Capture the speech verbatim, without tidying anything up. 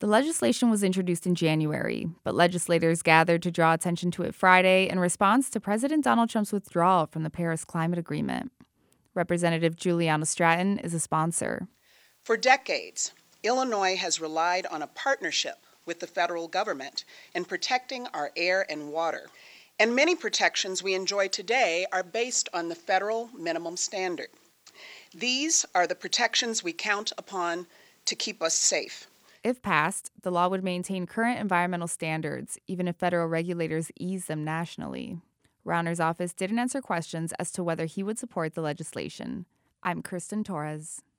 The legislation was introduced in January, but legislators gathered to draw attention to it Friday in response to President Donald Trump's withdrawal from the Paris Climate Agreement. Representative Juliana Stratton is a sponsor. For decades, Illinois has relied on a partnership with the federal government in protecting our air and water. And many protections we enjoy today are based on the federal minimum standard. These are the protections we count upon to keep us safe. If passed, the law would maintain current environmental standards, even if federal regulators ease them nationally. Rauner's office didn't answer questions as to whether he would support the legislation. I'm Kirsten Torres.